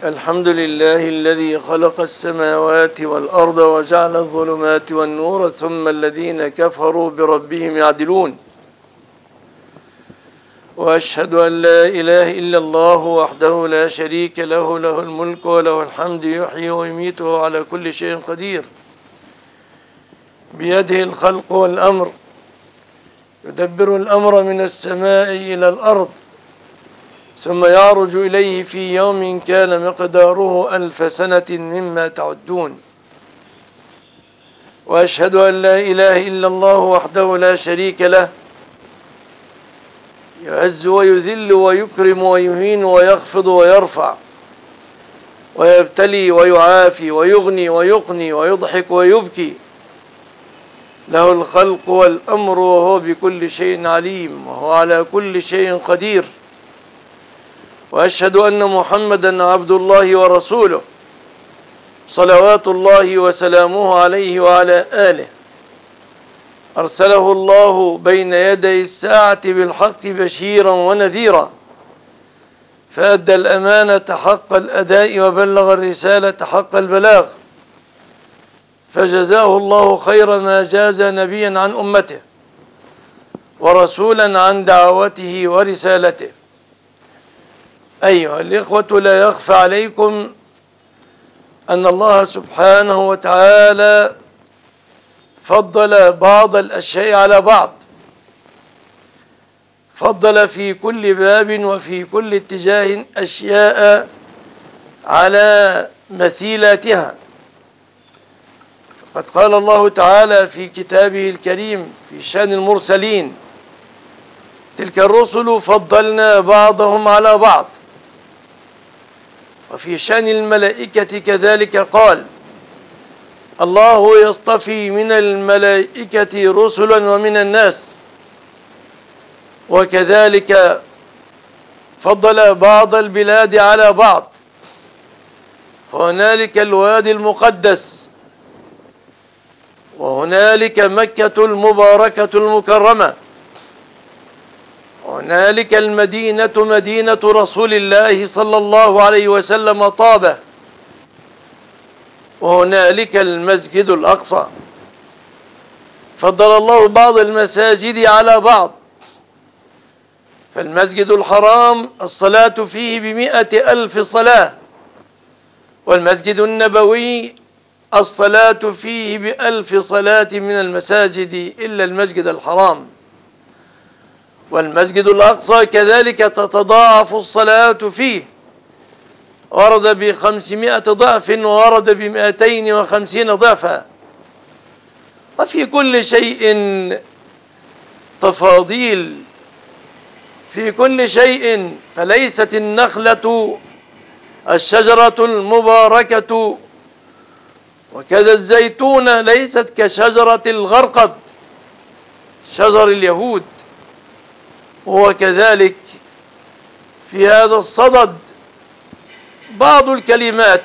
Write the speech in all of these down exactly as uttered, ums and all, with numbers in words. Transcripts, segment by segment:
الحمد لله الذي خلق السماوات والأرض وجعل الظلمات والنور ثم الذين كفروا بربهم يعدلون. وأشهد أن لا إله إلا الله وحده لا شريك له له الملك وله الحمد يحيي ويميت وهو على كل شيء قدير. بيده الخلق والأمر يدبر الأمر من السماء إلى الأرض ثم يعرج إليه في يوم كان مقداره ألف سنة مما تعدون. وأشهد أن لا إله إلا الله وحده لا شريك له يعز ويذل ويكرم ويهين ويخفض ويرفع ويبتلي ويعافي ويغني ويقني ويضحك ويبكي، له الخلق والأمر وهو بكل شيء عليم وهو على كل شيء قدير. وأشهد أن محمدا عبد الله ورسوله صلوات الله وسلامه عليه وعلى آله، أرسله الله بين يدي الساعة بالحق بشيرا ونذيرا، فأدى الأمانة حق الأداء وبلغ الرسالة حق البلاغ، فجزاه الله خير ما جاز نبيا عن أمته ورسولا عن دعوته ورسالته. أيها الإخوة، لا يخفى عليكم أن الله سبحانه وتعالى فضل بعض الأشياء على بعض، فضل في كل باب وفي كل اتجاه أشياء على مثيلاتها. فقد قال الله تعالى في كتابه الكريم في شأن المرسلين: تلك الرسل فضلنا بعضهم على بعض. وفي شأن الملائكة كذلك قال: الله يصطفي من الملائكة رسلا ومن الناس. وكذلك فضل بعض البلاد على بعض، هنالك الوادي المقدس، وهنالك مكة المباركة المكرمة، هنالك المدينة مدينة رسول الله صلى الله عليه وسلم طابة، وهنالك المسجد الأقصى. فضل الله بعض المساجد على بعض، فالمسجد الحرام الصلاة فيه بمئة ألف صلاة، والمسجد النبوي الصلاة فيه بألف صلاة من المساجد إلا المسجد الحرام. والمسجد الأقصى كذلك تتضاعف الصلاة فيه، ورد بخمسمائة ضعف وورد بمئتين وخمسين ضعفا. وفي كل شيء تفاضيل، في كل شيء. فليست النخلة الشجرة المباركة وكذا الزيتون ليست كشجرة الغرقد شجر اليهود. وكذلك في هذا الصدد بعض الكلمات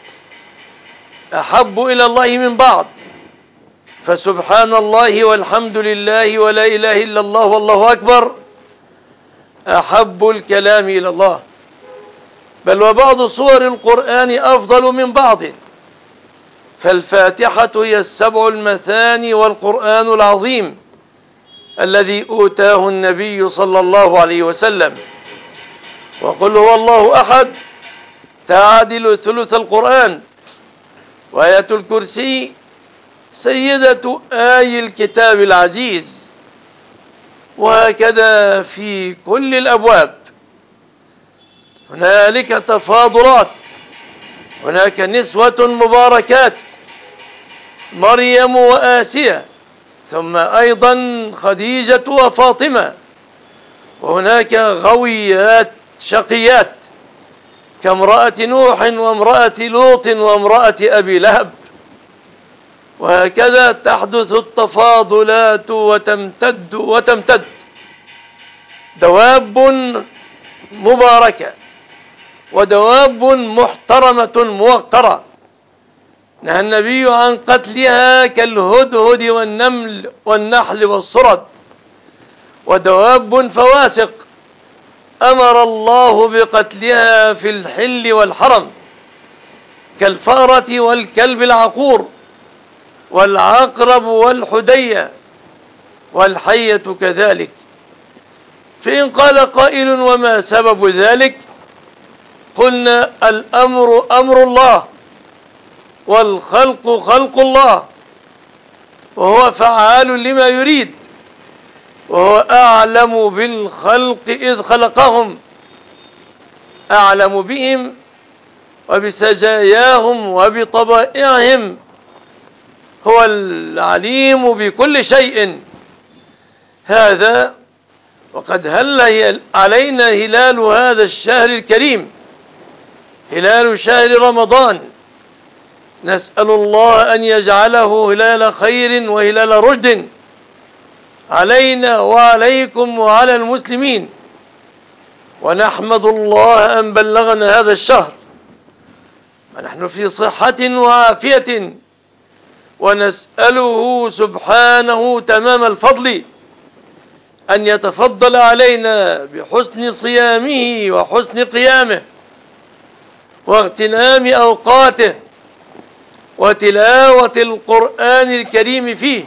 أحب إلى الله من بعض، فسبحان الله والحمد لله ولا إله إلا الله والله أكبر أحب الكلام إلى الله. بل وبعض صور القرآن أفضل من بعض، فالفاتحة هي السبع المثاني والقرآن العظيم الذي أوتاه النبي صلى الله عليه وسلم. وقل هو الله أحد تعادل ثلث القرآن، وآية الكرسي سيدة آي الكتاب العزيز. وهكذا في كل الأبواب هنالك تفاضلات. هناك نسوة مباركات، مريم وآسية، ثم أيضا خديجة وفاطمة. وهناك غويات شقيات كامرأة نوح وامرأة لوط وامرأة أبي لهب. وهكذا تحدث التفاضلات وتمتد وتمتد. دواب مباركة ودواب محترمة موقرة نهى النبي عن قتلها كالهدهد والنمل والنحل والصرد. ودواب فواسق أمر الله بقتلها في الحل والحرم، كالفأرة والكلب العقور والعقرب والحدية والحية كذلك. فإن قال قائل وما سبب ذلك؟ قلنا الأمر أمر الله والخلق خلق الله، وهو فعال لما يريد، وهو أعلم بالخلق إذ خلقهم، أعلم بهم وبسجاياهم وبطبائعهم، هو العليم بكل شيء. هذا وقد هل علينا هلال هذا الشهر الكريم، هلال شهر رمضان، نسأل الله أن يجعله هلال خير وهلال رشد علينا وعليكم وعلى المسلمين، ونحمد الله أن بلغنا هذا الشهر ونحن في صحة وعافية، ونسأله سبحانه تمام الفضل أن يتفضل علينا بحسن صيامه وحسن قيامه واغتنام أوقاته وتلاوة القرآن الكريم فيه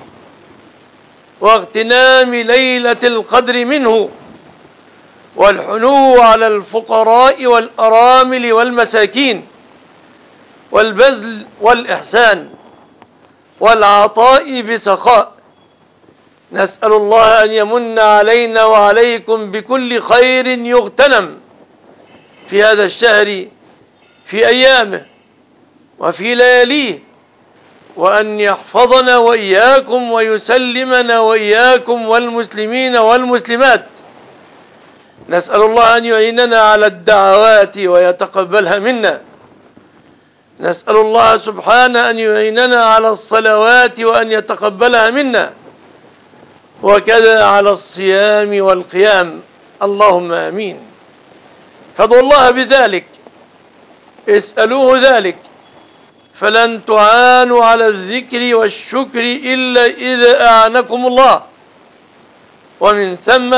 واغتنام ليلة القدر منه والحنو على الفقراء والأرامل والمساكين والبذل والإحسان والعطاء بسخاء. نسأل الله أن يمن علينا وعليكم بكل خير يغتنم في هذا الشهر في أيامه وفي لياليه، وأن يحفظنا وإياكم ويسلمنا وإياكم والمسلمين والمسلمات. نسأل الله أن يعيننا على الدعوات ويتقبلها منا. نسأل الله سبحانه أن يعيننا على الصلوات وأن يتقبلها منا، وكذا على الصيام والقيام، اللهم آمين. فادعوا الله بذلك، اسألوه ذلك، فلن تعانوا على الذكر والشكر إلا إذا أعانكم الله. ومن ثم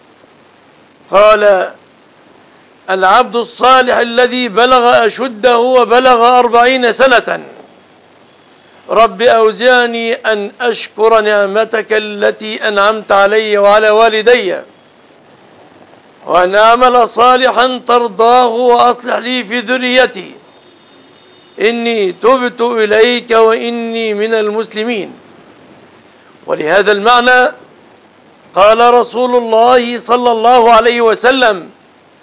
قال العبد الصالح الذي بلغ أشده وبلغ أربعين سنة: رب أوزعني أن أشكر نعمتك التي أنعمت علي وعلى والدي، وأن أعمل صالحا ترضاه وأصلح لي في ذريتي، إني تبت إليك وإني من المسلمين. ولهذا المعنى قال رسول الله صلى الله عليه وسلم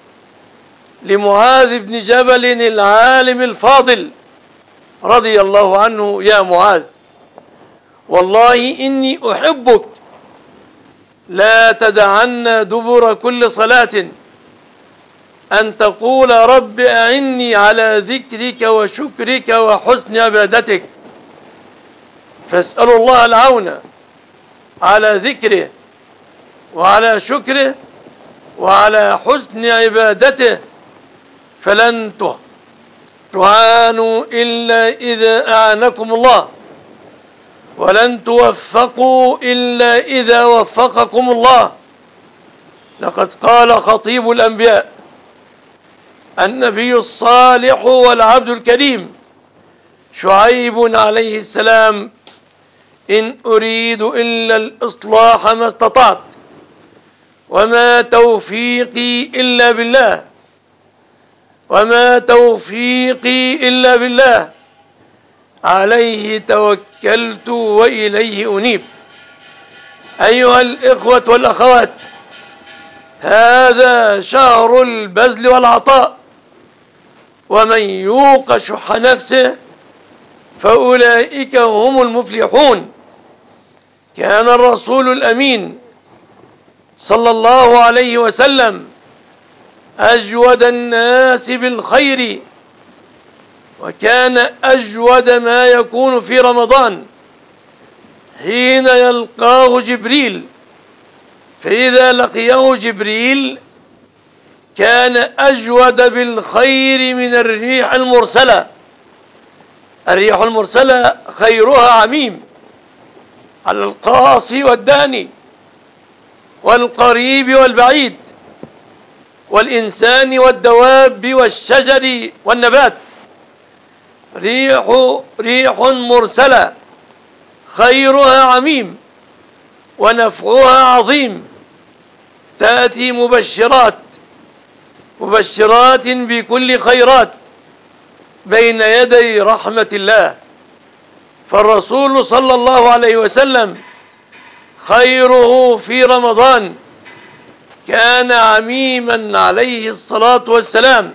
لمعاذ بن جبل العالم الفاضل رضي الله عنه: يا معاذ، والله إني أحبك، لا تدعن دبر كل صلاة أن تقول رب أعني على ذكرك وشكرك وحسن عبادتك. فاسألوا الله العون على ذكره وعلى شكره وعلى حسن عبادته، فلن تعانوا إلا إذا أعانكم الله، ولن توفقوا إلا إذا وفقكم الله. لقد قال خطيب الأنبياء النبي الصالح والعبد الكريم شعيب عليه السلام: إن أريد إلا الإصلاح ما استطعت، وما توفيقي إلا بالله، وما توفيقي إلا بالله، عليه توكلت وإليه أنيب. أيها الإخوة والأخوات، هذا شهر البذل والعطاء، ومن يوق شح نفسه فأولئك هم المفلحون. كان الرسول الأمين صلى الله عليه وسلم أجود الناس بالخير، وكان أجود ما يكون في رمضان حين يلقاه جبريل، فإذا لقيه جبريل كان أجود بالخير من الريح المرسلة. الريح المرسلة خيرها عميم على القاصي والداني والقريب والبعيد والإنسان والدواب والشجر والنبات. ريح, ريح مرسلة خيرها عميم ونفعها عظيم، تأتي مبشرات مبشرات بكل خيرات بين يدي رحمة الله. فالرسول صلى الله عليه وسلم خيره في رمضان كان عميما عليه الصلاة والسلام.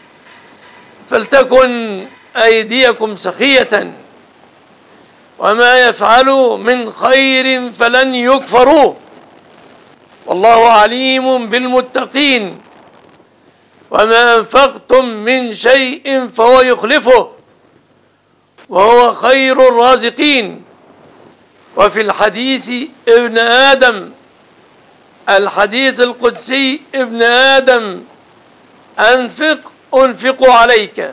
فلتكن أيديكم سخية، وما يفعلوا من خير فلن يكفروه، والله عليم بالمتقين. وما أنفقتم من شيء فهو يخلفه وهو خير الرازقين. وفي الحديث ابن آدم الحديث القدسي ابن آدم أنفق أنفق عليك.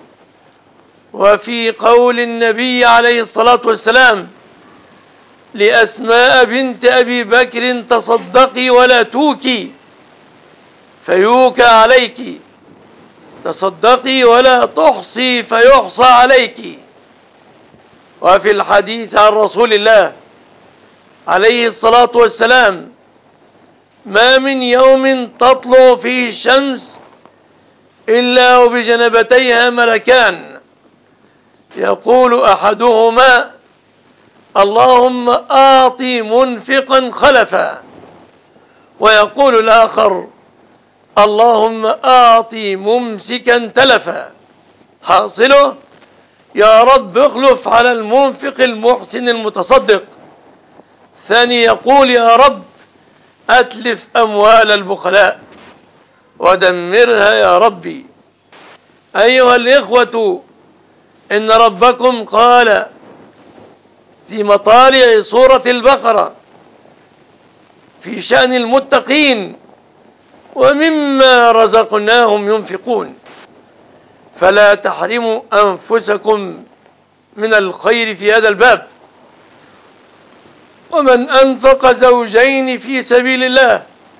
وفي قول النبي عليه الصلاة والسلام لأسماء بنت أبي بكر تصدقي ولا توكي فيوكى عليك، تصدقي ولا تحصي فيحصى عليك. وفي الحديث عن رسول الله عليه الصلاة والسلام ما من يوم تطلع فيه الشمس إلا وبجنبتيها ملكان، يقول أحدهما اللهم آطي منفقا خلفا، ويقول الآخر اللهم آطي ممسكا تلفا. حاصله يا رب اخلف على المنفق المحسن المتصدق. ثاني يقول يا رب أتلف أموال البخلاء ودمرها يا ربي. أيها الإخوة، إن ربكم قال في مطالع سورة البقرة في شأن المتقين ومما رزقناهم ينفقون، فلا تحرموا أنفسكم من الخير في هذا الباب. ومن أنفق زوجين في سبيل الله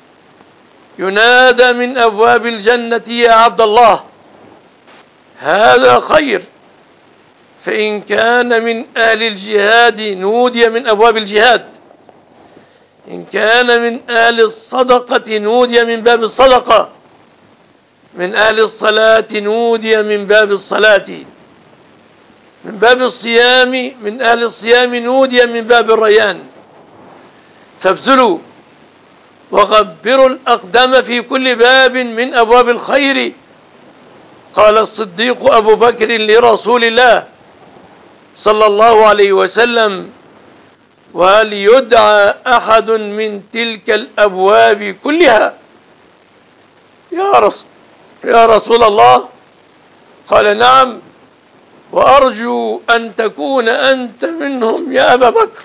ينادى من أبواب الجنة يا عبد الله، هذا خير. فإن كان من أهل الجهاد نودي من أبواب الجهاد، إن كان من أهل الصدقة نودي من باب الصدقة، من أهل الصلاة نودي من باب الصلاة، من باب الصيام من أهل الصيام نودي من باب الريان. فابذلوا وغبروا الأقدام في كل باب من أبواب الخير. قال الصديق أبو بكر لرسول الله صلى الله عليه وسلم وهل يدعى أحد من تلك الأبواب كلها؟ يا رسول, يا رسول الله. قال نعم، وأرجو أن تكون أنت منهم يا أبا بكر.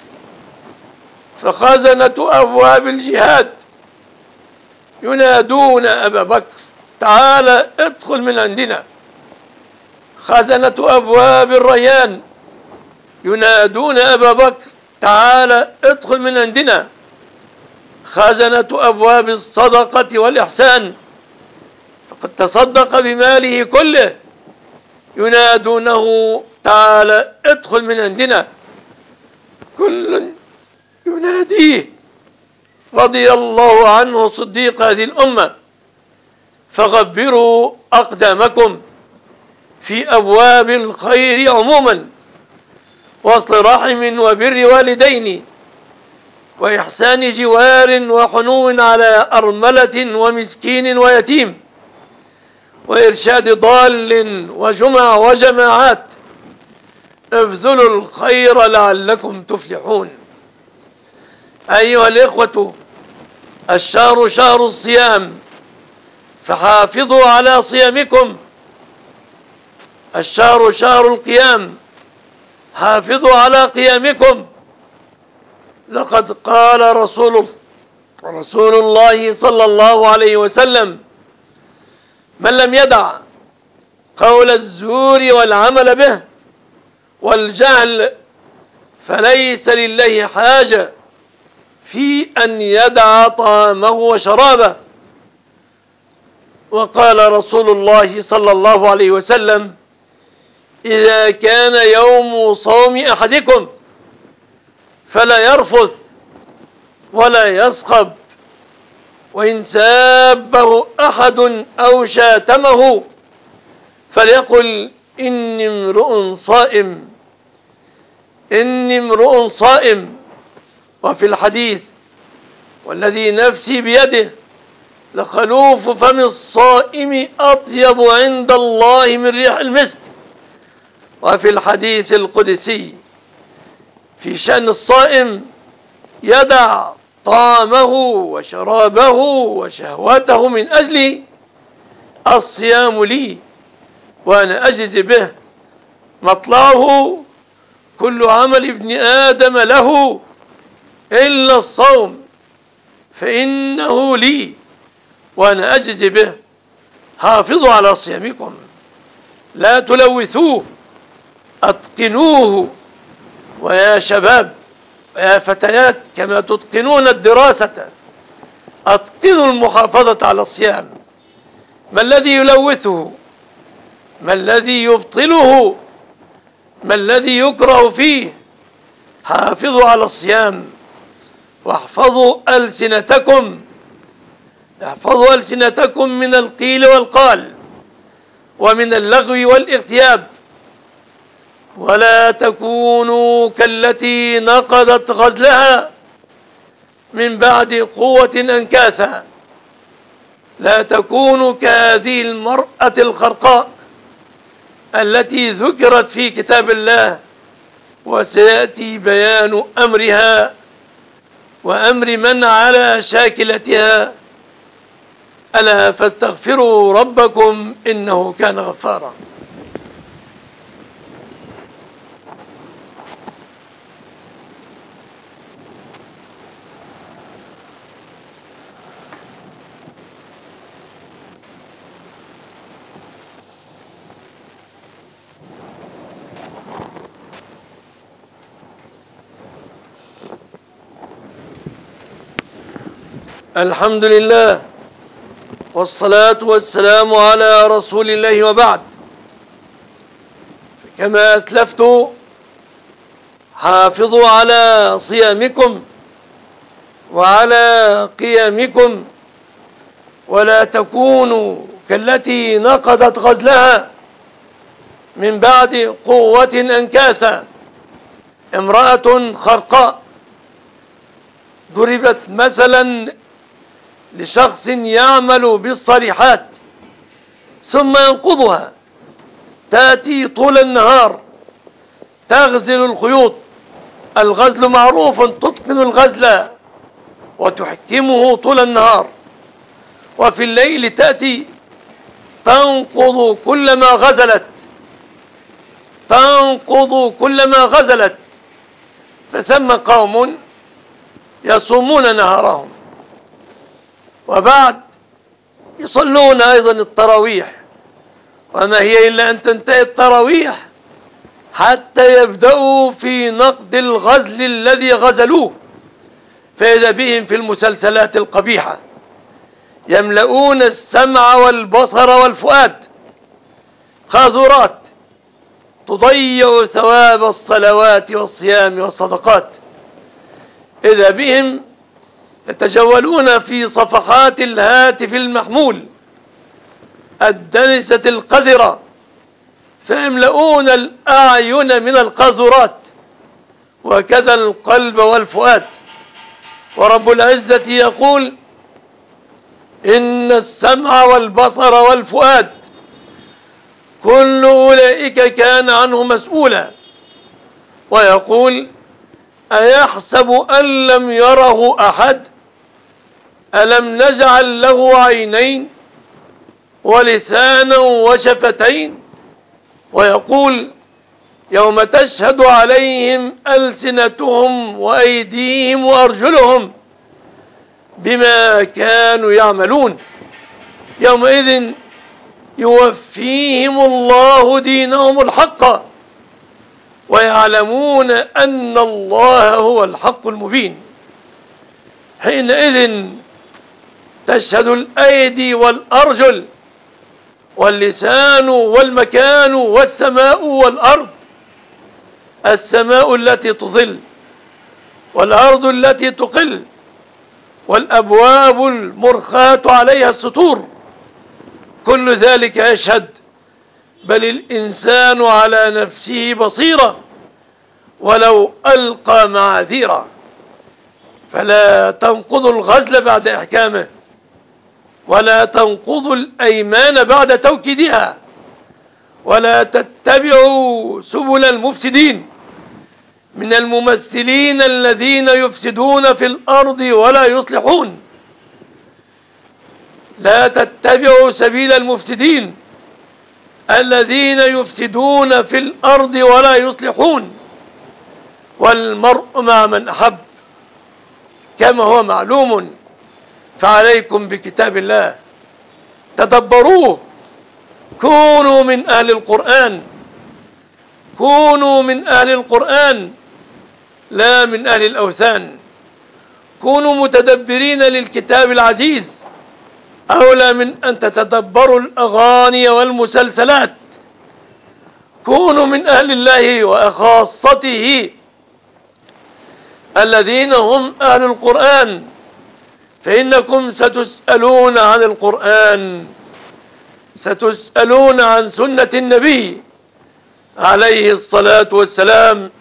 فخزنة أبواب الجهاد ينادون أبا بكر تعال ادخل من عندنا. خزنة أبواب الريان ينادون أبا بكر تعال ادخل من عندنا. خزنة أبواب الصدقة والإحسان فقد تصدق بماله كله ينادونه تعال ادخل من عندنا. كل يناديه رضي الله عنه صديق هذه الأمة. فغبروا أقدامكم في أبواب الخير عموما، وصل رحم وبر والدين وإحسان جوار وحنو على أرملة ومسكين ويتيم وإرشاد ضال وجمع وجماعات. ابذلوا الخير لعلكم تفلحون. أيها الإخوة، الشهر شهر الصيام فحافظوا على صيامكم. الشهر شهر القيام حافظوا على قيامكم. لقد قال رسول رسول الله صلى الله عليه وسلم من لم يدع قول الزور والعمل به والجهل فليس لله حاجة في أن يدع طعامه وشرابه. وقال رسول الله صلى الله عليه وسلم إذا كان يوم صوم أحدكم فلا يرفث ولا يصخب، وإن سابه أحد أو شاتمه فليقل إني امرؤ صائم، إني امرؤ صائم. وفي الحديث والذي نفسي بيده لخلوف فم الصائم أطيب عند الله من ريح المسك. وفي الحديث القدسي في شأن الصائم يدع طعامه وشرابه وشهوته من أجلي، الصيام لي وأنا أجزي به، مطلعه كل عمل ابن آدم له إلا الصوم فإنه لي وأنا أجزي به. حافظوا على صيامكم، لا تلوثوه، أتقنوه. ويا شباب ويا فتيات كما تتقنون الدراسة أتقنوا المحافظة على الصيام. ما الذي يلوثه؟ ما الذي يبطله؟ ما الذي يكره فيه؟ حافظوا على الصيام واحفظوا ألسنتكم، احفظوا ألسنتكم من القيل والقال ومن اللغو والاغتياب، ولا تكونوا كالتي نقضت غزلها من بعد قوة أنكاثا. لا تكونوا كهذه المرأة الخرقاء التي ذكرت في كتاب الله، وسيأتي بيان أمرها وأمر من على شاكلتها. ألا فاستغفروا ربكم إنه كان غفارا. الحمد لله والصلاة والسلام على رسول الله، وبعد. كما أسلفت حافظوا على صيامكم وعلى قيامكم، ولا تكونوا كالتي نقضت غزلها من بعد قوة أنكاثا. امرأة خرقاء ضربت مثلا لشخص يعمل بالصريحات ثم ينقضها، تأتي طول النهار تغزل الخيوط. الغزل معروف، تتقن الغزل وتحكمه طول النهار، وفي الليل تأتي تنقض كلما غزلت، تنقض كلما غزلت. فثم قوم يصومون نهارهم وبعد يصلون أيضا التراويح، وما هي إلا أن تنتهي التراويح حتى يبدأوا في نقد الغزل الذي غزلوه، فإذا بهم في المسلسلات القبيحة يملؤون السمع والبصر والفؤاد، خاذورات تضيع ثواب الصلوات والصيام والصدقات. إذا بهم يتجولون في صفحات الهاتف المحمول الدنسة القذرة فيملؤون الأعين من القاذورات، وكذا القلب والفؤاد. ورب العزة يقول إن السمع والبصر والفؤاد كل أولئك كان عنه مسؤولا. ويقول أيحسب أن لم يره أحد ألم نجعل له عينين ولسانا وشفتين. ويقول يوم تشهد عليهم ألسنتهم وأيديهم وأرجلهم بما كانوا يعملون، يومئذ يوفيهم الله دينهم الحق ويعلمون أن الله هو الحق المبين. حينئذ تشهد الأيدي والأرجل واللسان والمكان والسماء والأرض. السماء التي تظل، والأرض التي تقل، والأبواب المرخاة عليها السطور، كل ذلك يشهد. بل الإنسان على نفسه بصيرة ولو ألقى معاذيره. فلا تنقضوا الغزل بعد إحكامه، ولا تنقضوا الأيمان بعد توكيدها، ولا تتبعوا سبل المفسدين من الممثلين الذين يفسدون في الأرض ولا يصلحون. لا تتبعوا سبيل المفسدين الذين يفسدون في الأرض ولا يصلحون. والمرء مع من أحب كما هو معلوم. فعليكم بكتاب الله، تدبروه، كونوا من أهل القرآن، كونوا من أهل القرآن لا من أهل الأوثان. كونوا متدبرين للكتاب العزيز أولى من أن تتدبروا الأغاني والمسلسلات. كونوا من أهل الله وخاصته الذين هم أهل القرآن، فإنكم ستسألون عن القرآن، ستسألون عن سنة النبي عليه الصلاة والسلام.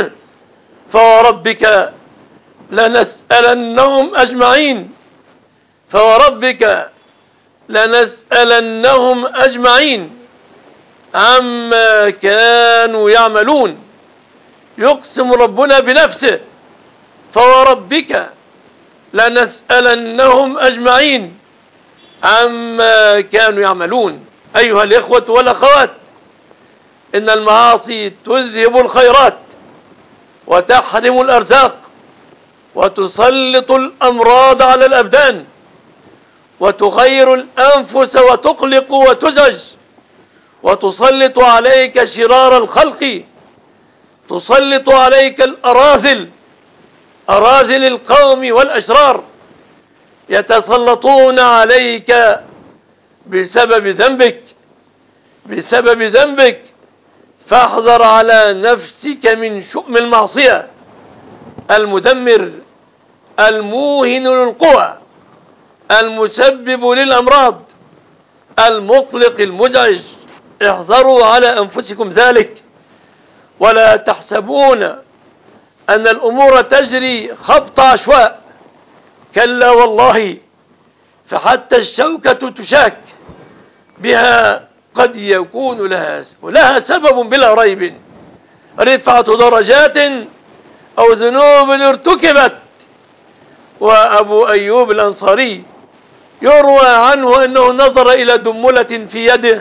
فوربك لنسألنهم أجمعين، فوربك لنسألنهم أجمعين عما كانوا يعملون. يقسم ربنا بنفسه: فوربك لنسألنهم أجمعين عما كانوا يعملون. أيها الإخوة والأخوات، إن المعاصي تذهب الخيرات وتحرم الأرزاق وتسلط الأمراض على الأبدان وتغير الأنفس وتقلق وتزعج وتسلط عليك شرار الخلق، تسلط عليك الأراذل، أراذل القوم والأشرار، يتسلطون عليك بسبب ذنبك، بسبب ذنبك. فاحذر على نفسك من شؤم المعصية المدمر الموهن للقوى المسبب للأمراض المقلق المزعج. احذروا على أنفسكم ذلك، ولا تحسبون أن الأمور تجري خبط عشواء، كلا والله، فحتى الشوكة تشاك بها قد يكون لها لها سبب بلا ريب، رفعة درجات أو ذنوب ارتكبت. وأبو أيوب الأنصاري يروى عنه أنه نظر إلى دملة في يده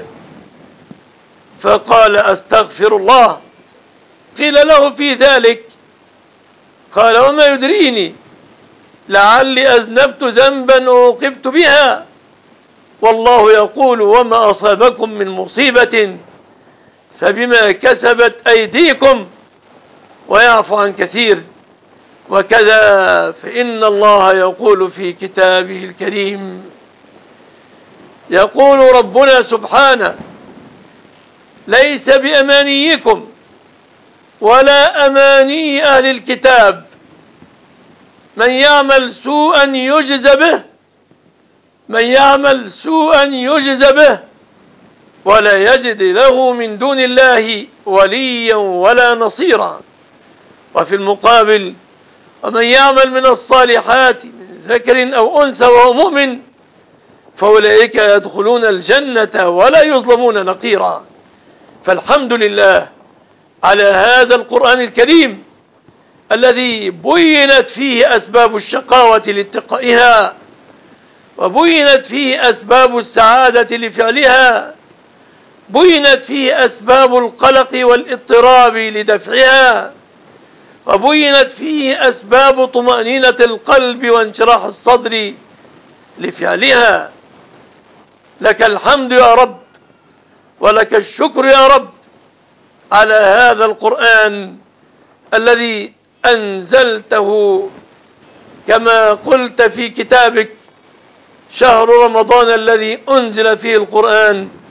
فقال: أستغفر الله. قيل له في ذلك قال: وما يدريني لعلي أذنبت ذنبا وعوقبت بها، والله يقول: وما أصابكم من مصيبة فبما كسبت أيديكم ويعفو عن كثير. وكذا فإن الله يقول في كتابه الكريم، يقول ربنا سبحانه: ليس بأمانيكم ولا أماني أهل الكتاب، من يعمل سوءا يجز به، من يعمل سوءا يجز به ولا يجد له من دون الله وليا ولا نصيرا. وفي المقابل: ومن يعمل من الصالحات من ذكر أو أنثى وهو مؤمن فأولئك يدخلون الجنة ولا يظلمون نقيرا. فالحمد لله على هذا القرآن الكريم الذي بينت فيه أسباب الشقاوة لاتقائها، وبينت فيه أسباب السعادة لفعلها، بينت فيه أسباب القلق والاضطراب لدفعها، وبينت فيه أسباب طمأنينة القلب وانشراح الصدر لفعلها. لك الحمد يا رب، ولك الشكر يا رب على هذا القرآن الذي أنزلته كما قلت في كتابك: شهر رمضان الذي أنزل فيه القرآن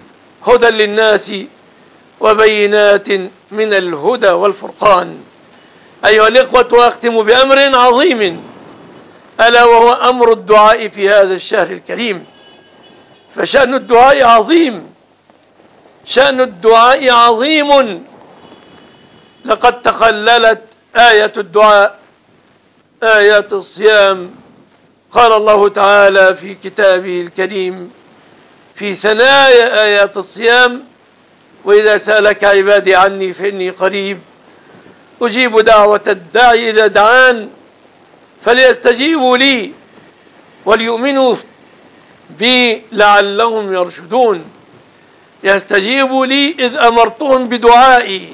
هدى للناس وبينات من الهدى والفرقان. أيها الإخوة، وأختم بأمر عظيم، ألا وهو أمر الدعاء في هذا الشهر الكريم. فشأن الدعاء عظيم، شأن الدعاء عظيم. لقد تخللت آية الدعاء آيات الصيام. قال الله تعالى في كتابه الكريم في ثنايا آيات الصيام: وإذا سألك عبادي عني فإني قريب أجيب دعوة الداعي إذا دعان فليستجيبوا لي وليؤمنوا بي لعلهم يرشدون. يستجيبوا لي إذ أمرتهم بدعائي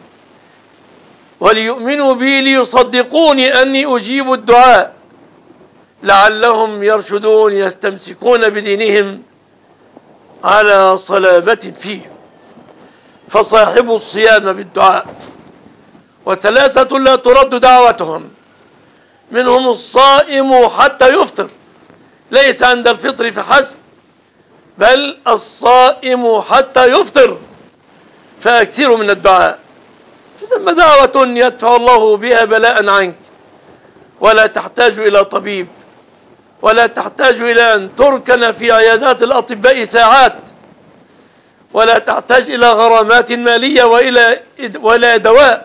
وليؤمنوا بي ليصدقوني أني أجيب الدعاء لعلهم يرشدون، يستمسكون بدينهم على صلابة فيه. فصاحبوا الصيام بالدعاء، وثلاثة لا ترد دعوتهم، منهم الصائم حتى يفطر، ليس عند الفطر فحسب، بل الصائم حتى يفطر. فأكثروا من الدعاء، ثم دعوة يدفع الله بها بلاء عنك، ولا تحتاج إلى طبيب، ولا تحتاج إلى أن تركن في عيادات الأطباء ساعات، ولا تحتاج إلى غرامات مالية وإلى ولا دواء.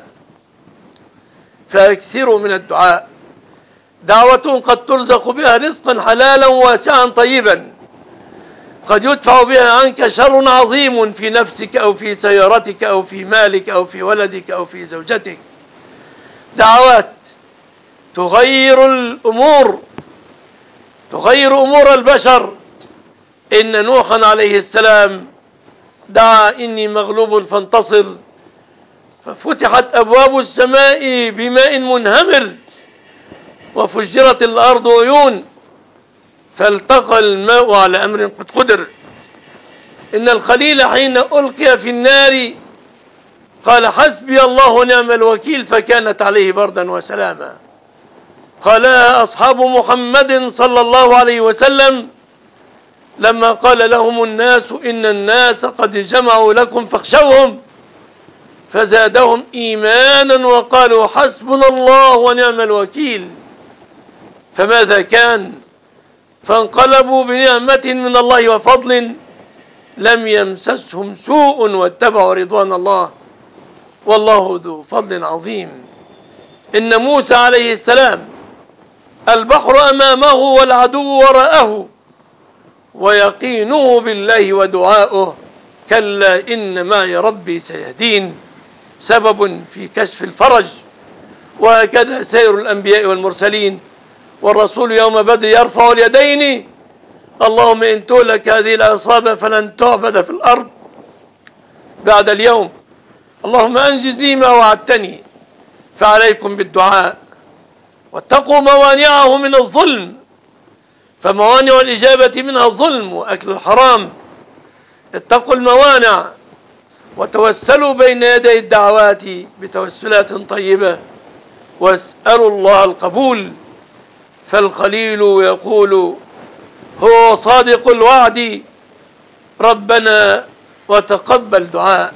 فأكثروا من الدعاء، دعوة قد ترزق بها رزقا حلالا واسعا طيبا، قد يدفع بها عنك شر عظيم في نفسك أو في سيارتك أو في مالك أو في ولدك أو في زوجتك. دعوات تغير الأمور، تغير أمور البشر. إن نوحا عليه السلام دعا إني مغلوب فانتصر، ففتحت أبواب السماء بماء منهمر وفجرت الأرض عيون، فالتقى الماء على أمر قد قدر. إن الخليل حين ألقي في النار قال حسبي الله ونعم الوكيل، فكانت عليه بردا وسلاما. قالها أصحاب محمد صلى الله عليه وسلم لما قال لهم الناس إن الناس قد جمعوا لكم فاخشوهم، فزادهم إيمانا وقالوا حسبنا الله ونعم الوكيل. فماذا كان؟ فانقلبوا بنعمة من الله وفضل لم يمسسهم سوء واتبعوا رضوان الله، والله ذو فضل عظيم. إن موسى عليه السلام البحر أمامه والعدو وراءه، ويقينه بالله ودعاؤه كلا إن معي ربي سيهدين، سبب في كشف الفرج. وهكذا سير الأنبياء والمرسلين. والرسول يوم بدر يرفع اليدين: اللهم إن تهلك هذه العصابة فلن تعبد في الأرض بعد اليوم، اللهم أنجز لي ما وعدتني. فعليكم بالدعاء، واتقوا موانعه من الظلم، فموانع الإجابة منها الظلم وأكل الحرام. اتقوا الموانع وتوسلوا بين يدي الدعوات بتوسلات طيبة، واسألوا الله القبول. فالخليل يقول هو صادق الوعد: ربنا وتقبل دعاء،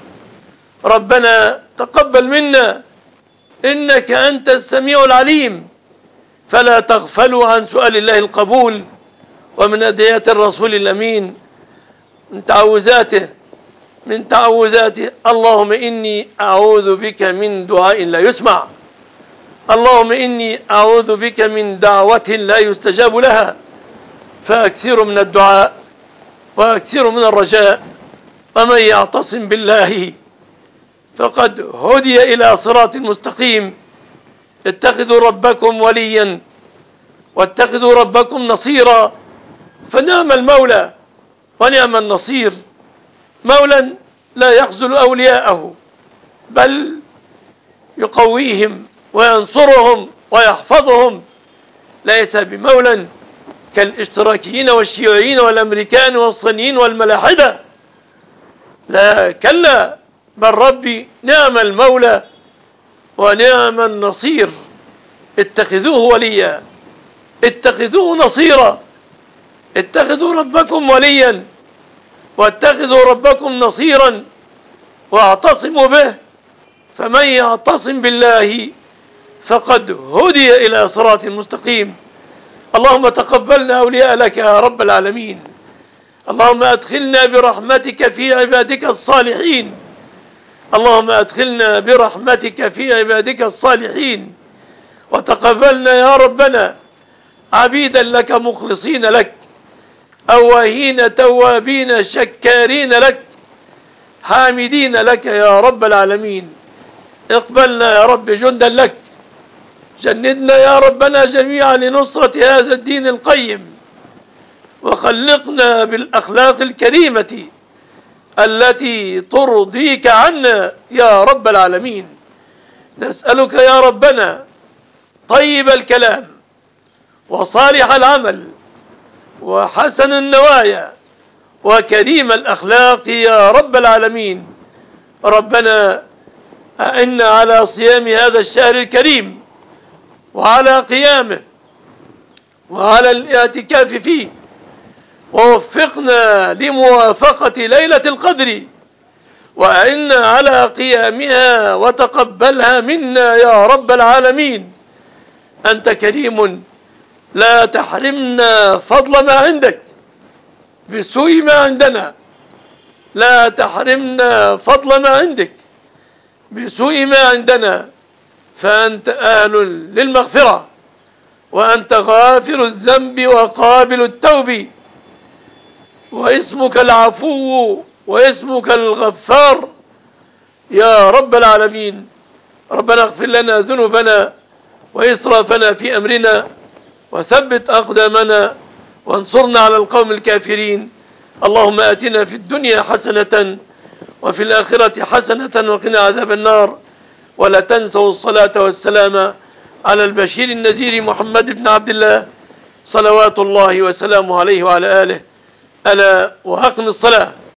ربنا تقبل منا إنك أنت السميع العليم. فلا تغفلوا عن سؤال الله القبول، ومن أدعيات الرسول الأمين من تعوذاته من تعوذاته اللهم إني أعوذ بك من دعاء لا يسمع، اللهم إني أعوذ بك من دعوة لا يستجاب لها. فأكثر من الدعاء وأكثر من الرجاء، ومن يعتصم بالله فقد هدي إلى صراط مستقيم. اتخذوا ربكم وليا واتخذوا ربكم نصيرا، فنعم المولى ونعم النصير، مولا لا يخذل أولياءه بل يقويهم وينصرهم ويحفظهم، ليس بمولا كالاشتراكيين والشيوعيين والأمريكان والصينيين والملاحدة، لا كلا، بل ربي نعم المولى ونعم النصير. اتخذوه وليا، اتخذوه نصيرا، اتخذوا ربكم وليا، واتخذوا ربكم نصيرا واعتصموا به، فمن يعتصم بالله فقد هدي إلى صراط مستقيم. اللهم تقبلنا أولياء لك يا رب العالمين. اللهم أدخلنا برحمتك في عبادك الصالحين. اللهم أدخلنا برحمتك في عبادك الصالحين، وتقبلنا يا ربنا عبيدا لك مخلصين لك، أواهين توابين شكارين لك، حامدين لك يا رب العالمين. اقبلنا يا رب جندا لك، جندنا يا ربنا جميعا لنصرة هذا الدين القيم، وخلقنا بالأخلاق الكريمة التي ترضيك عنا يا رب العالمين. نسألك يا ربنا طيب الكلام وصالح العمل وحسن النوايا وكريم الأخلاق يا رب العالمين. ربنا أعنا على صيام هذا الشهر الكريم وعلى قيامه وعلى الاعتكاف فيه، ووفقنا لموافقة ليلة القدر، وأعنا على قيامها وتقبلها منا يا رب العالمين. أنت كريم لا تحرمنا فضل ما عندك بسوء ما عندنا، لا تحرمنا فضل ما عندك بسوء ما عندنا، فأنت أهل للمغفرة، وأنت غافر الذنب وقابل التوب، واسمك العفو واسمك الغفار يا رب العالمين. ربنا اغفر لنا ذنوبنا وإسرافنا في أمرنا، وثبت أقدامنا، وانصرنا على القوم الكافرين. اللهم آتنا في الدنيا حسنة وفي الآخرة حسنة وقنا عذاب النار. ولا تنسوا الصلاة والسلام على البشير النذير محمد بن عبد الله صلوات الله وسلامه عليه وعلى آله. ألا وأقم الصلاة.